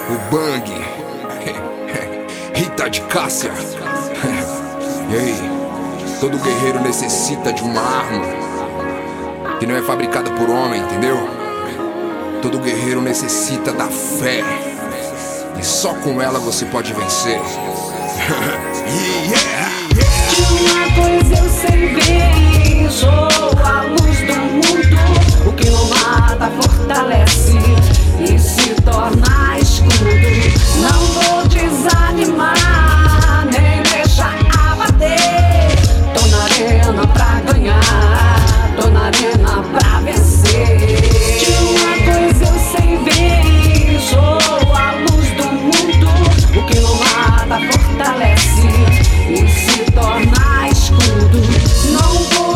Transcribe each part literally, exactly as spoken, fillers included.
o Bang, Rita de Cássia. E aí, todo guerreiro necessita de uma arma que não é fabricada por homem, entendeu? Todo guerreiro necessita da fé, e só com ela você pode vencer. Yeah! De uma coisa eu sei bem, sou a luz do mundo. O que não mata fortalece e se torna escudo. Não vou desanimar, nem deixar abater. Tô na arena pra ganhar, tô na arena pra vencer. De uma coisa eu sei bem, sou a luz do mundo. O que não mata fortalece e se torna escudo. Não vou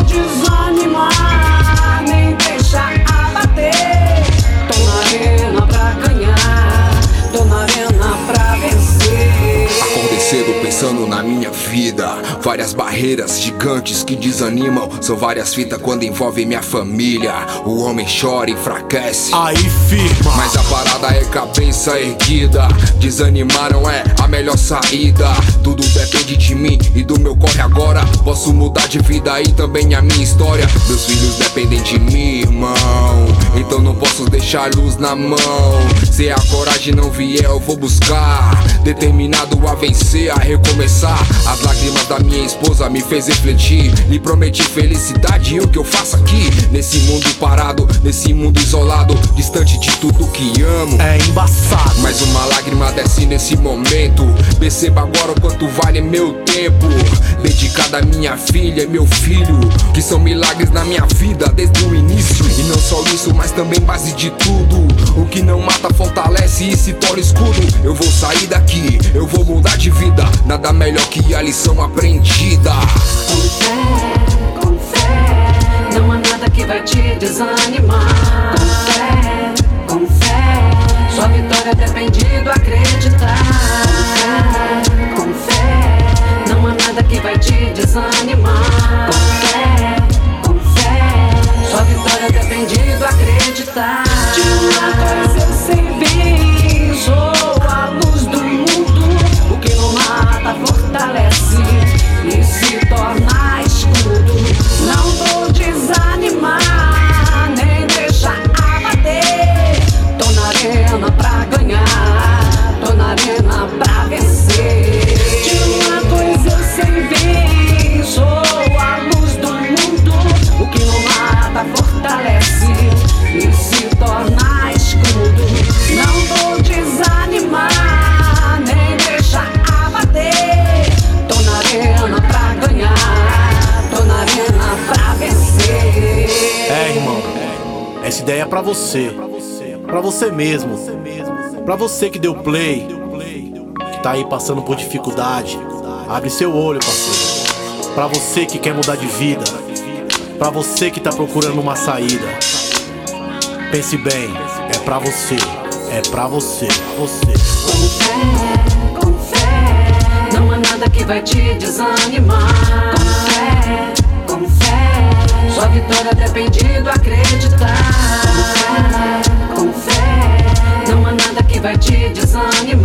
desanimar, nem deixar abater. Tô na arena pra ganhar, tô na arena pra vencer. Acordei cedo pensando na minha vida. Várias barreiras gigantes que desanimam. São várias fitas quando envolvem minha família. O homem chora, enfraquece, aí firma. mas a parada é cabeça erguida. Desanimaram é a melhor saída. Tudo depende de mim e do meu corre agora. Posso mudar de vida e também a minha história. Meus filhos dependem de mim, irmão, então não posso deixar luz na mão. Se a coragem não vier eu vou buscar, determinado a vencer, a recomeçar. As lágrimas da minha esposa me fez refletir. Lhe prometi felicidade e o que eu faço aqui nesse mundo parado, nesse mundo isolado, distante de tudo que amo. É embaçado, Mas uma lágrima desce nesse momento. Perceba agora o quanto vale meu tempo, dedicado à minha filha e meu filho, que são milagres na minha vida desde o início. E não só isso, mas também base de tudo. O que não mata fortalece e se torna escudo. Eu vou sair daqui, eu vou mudar de vida. Nada melhor que a lição aprendida. Com fé, com fé, não há nada que vai te desanimar. Com fé, com fé, sua vitória depende do acreditar. Com fé, com fé, não há nada que vai te desanimar. Com fé, com fé, sua vitória depende do acreditar. De uma coisa eu sei bem, sou a luz do mundo. O que não mata fortalece e se torna escudo. Não vou desanimar, nem deixar abater. Tô na arena pra ganhar, tô na arena pra vencer. De uma coisa eu sei bem, sou a luz do mundo. O que não mata fortalece e se torna escudo. Não vou desanimar, nem deixar abater. Tô na arena pra ganhar, tô na arena pra vencer. é irmão, essa ideia é pra você, pra você mesmo, pra você que deu play, que tá aí passando por dificuldade. Abre seu olho, parceiro. Pra você que quer mudar de vida, pra você que tá procurando uma saída. Pense bem, é pra você, é pra você, pra você. Com fé, com fé, não há nada que vai te desanimar. Com fé, com fé, sua vitória depende do acreditar. Com fé, com fé, não há nada que vai te desanimar.